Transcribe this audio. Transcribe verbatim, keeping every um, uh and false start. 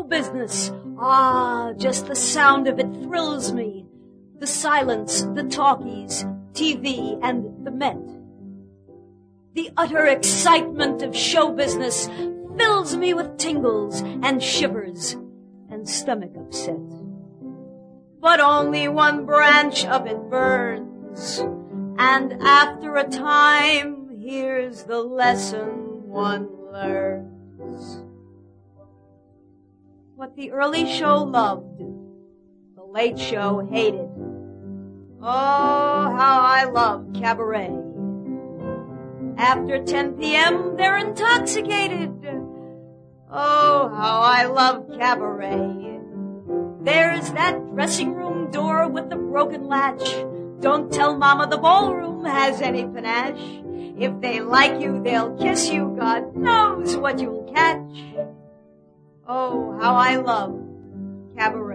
show business. Ah, just the sound of it thrills me. The silence, the talkies, T V, and the Met. The utter excitement of show business fills me with tingles and shivers and stomach upset. But only one branch of it burns, and after a time, here's the lesson one learns. What the early show loved, the late show hated. Oh, how I love cabaret. After ten p.m., they're intoxicated. Oh, how I love cabaret. There's that dressing room door with the broken latch. Don't tell Mama the ballroom has any panache. If they like you, they'll kiss you. God knows what you'll catch. Oh, how I love cabaret.